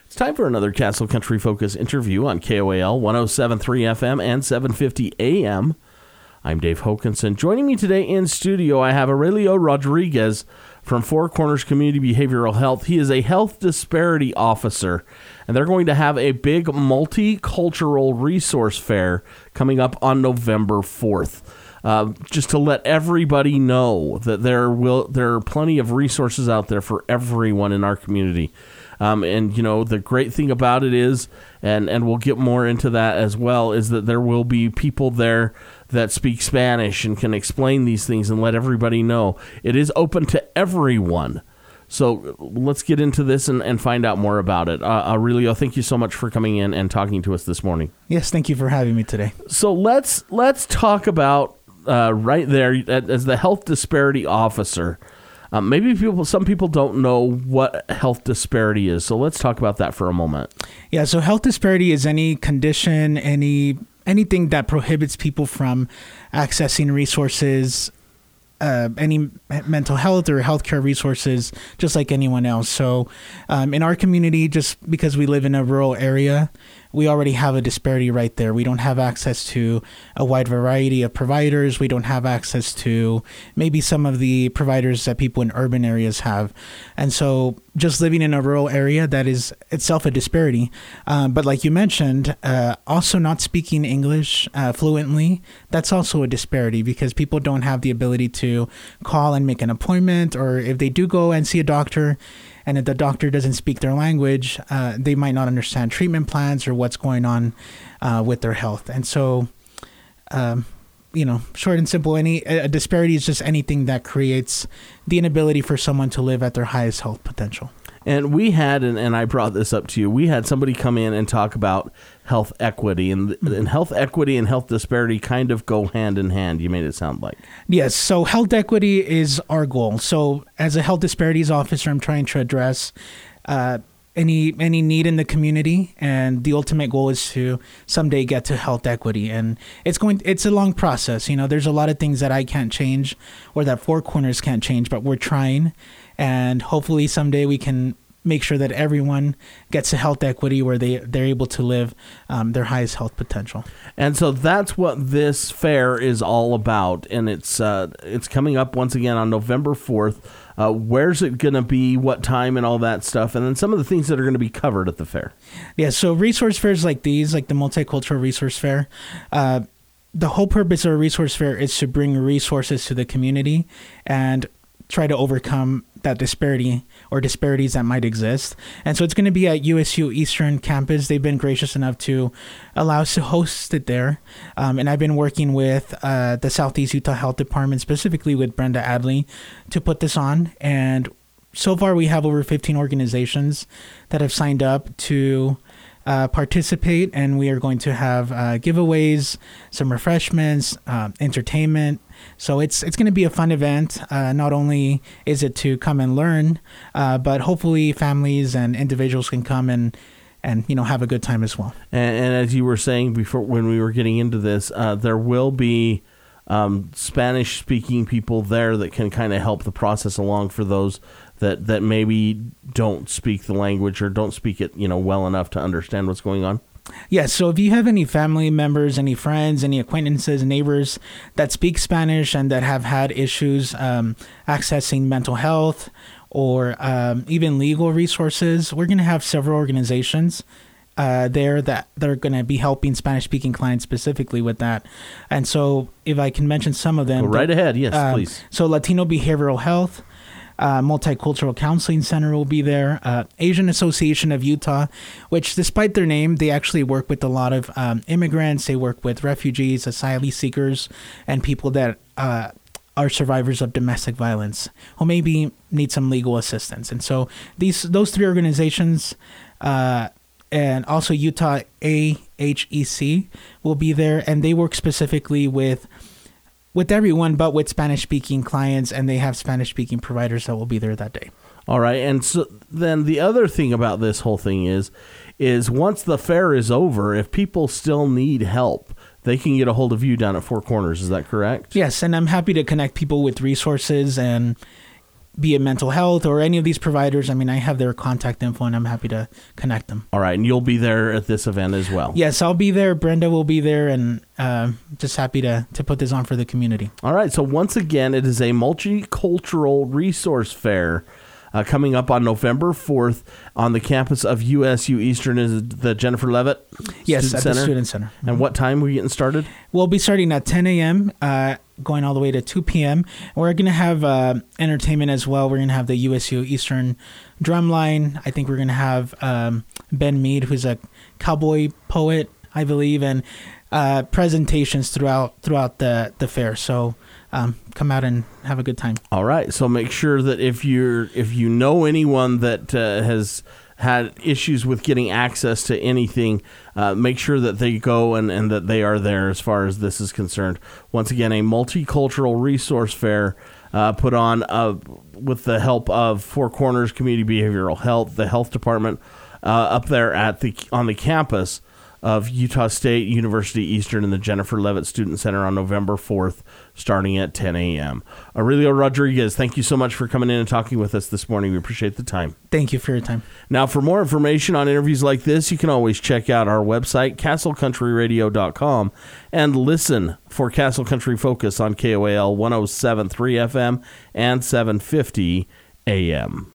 It's time for another Castle Country Focus interview on KOAL 107.3 FM and 750 AM. I'm Dave Hokanson. Joining me today in studio, I have Aurelio Rodriguez from Four Corners Community Behavioral Health. He is a health disparity officer, and they're going to have a big multicultural resource fair coming up on November 4th. Just to let everybody know that there are plenty of resources out there for everyone in our community. And, you know, the great thing about it is, and we'll get more into that as well, is that there will be people there that speak Spanish and can explain these things and let everybody know. It is open to everyone. So let's get into this and find out more about it. Aurelio, thank you so much for coming in and talking to us this morning. Yes, thank you for having me today. So let's talk about right there as the health disparity officer. Maybe some people don't know what health disparity is, so let's talk about that for a moment. Yeah, so health disparity is any condition, anything that prohibits people from accessing resources, any mental health or healthcare resources, just like anyone else. So in our community, just because we live in a rural area, we already have a disparity right there. We don't have access to a wide variety of providers. We don't have access to maybe some of the providers that people in urban areas have. And so just living in a rural area, that is itself a disparity. But like you mentioned, also not speaking English fluently, that's also a disparity because people don't have the ability to call and make an appointment, or if they do go and see a doctor, and if the doctor doesn't speak their language, they might not understand treatment plans or what's going on with their health. And so, short and simple, a disparity is just anything that creates the inability for someone to live at their highest health potential. And we had, and I brought this up to you, we had somebody come in and talk about health equity, and health equity and health disparity kind of go hand in hand, you made it sound like. Yes, so health equity is our goal. So as a health disparities officer, I'm trying to address any need in the community, and the ultimate goal is to someday get to health equity. And it's a long process. You know, there's a lot of things that I can't change or that Four Corners can't change, but we're trying. And hopefully someday we can make sure that everyone gets to health equity where they're able to live their highest health potential. And so that's what this fair is all about. And it's coming up once again on November 4th. Where's it going to be, what time, and all that stuff, and then some of the things that are going to be covered at the fair. Yeah, so resource fairs like these, like the Multicultural Resource Fair, the whole purpose of a resource fair is to bring resources to the community and try to overcome that disparity or disparities that might exist. And so it's going to be at USU Eastern Campus. They've been gracious enough to allow us to host it there. And I've been working with the Southeast Utah Health Department, specifically with Brenda Adley, to put this on. And so far we have over 15 organizations that have signed up to participate, and we are going to have giveaways, some refreshments, entertainment. So it's going to be a fun event. Not only is it to come and learn, but hopefully families and individuals can come and have a good time as well. And as you were saying before, when we were getting into this, there will be Spanish-speaking people there that can kind of help the process along for those that maybe don't speak the language or don't speak it, well enough to understand what's going on. Yeah, so if you have any family members, any friends, any acquaintances, neighbors that speak Spanish and that have had issues accessing mental health or even legal resources, we're going to have several organizations there that they're going to be helping Spanish-speaking clients specifically with that. And so if I can mention some of them. Go right ahead. Yes, please. So Latino Behavioral Health, Multicultural Counseling Center will be there. Asian Association of Utah, which despite their name, they actually work with a lot of immigrants. They work with refugees, asylum seekers, and people that are survivors of domestic violence who maybe need some legal assistance. And so those three organizations, and also Utah AHEC will be there, and they work specifically with everyone, but with Spanish-speaking clients, and they have Spanish-speaking providers that will be there that day. All right, and so then the other thing about this whole thing is once the fair is over, if people still need help, they can get a hold of you down at Four Corners. Is that correct? Yes, and I'm happy to connect people with resources and be it mental health or any of these providers, I mean, I have their contact info and I'm happy to connect them. All right. And you'll be there at this event as well. Yes, I'll be there. Brenda will be there, and just happy to put this on for the community. All right. So once again, it is a multicultural resource fair coming up on November 4th on the campus of USU Eastern. Is it the Jennifer Leavitt Yes, Student at Center? the Student Center. And what time are we getting started? We'll be starting at 10 a.m., going all the way to 2 p.m. We're going to have entertainment as well. We're going to have the USU Eastern Drumline. I think we're going to have Ben Mead, who's a cowboy poet, I believe, and presentations throughout the fair. So come out and have a good time. All right. So make sure that if you know anyone that has had issues with getting access to anything, make sure that they go and that they are there as far as this is concerned. Once again, a multicultural resource fair put on with the help of Four Corners Community Behavioral Health, the health department up there on the campus of Utah State University Eastern and the Jennifer Leavitt Student Center on November 4th, starting at 10 a.m. Aurelio Rodriguez, thank you so much for coming in and talking with us this morning. We appreciate the time. Thank you for your time. Now, for more information on interviews like this, you can always check out our website, castlecountryradio.com, and listen for Castle Country Focus on KOAL 107.3 FM and 750 AM.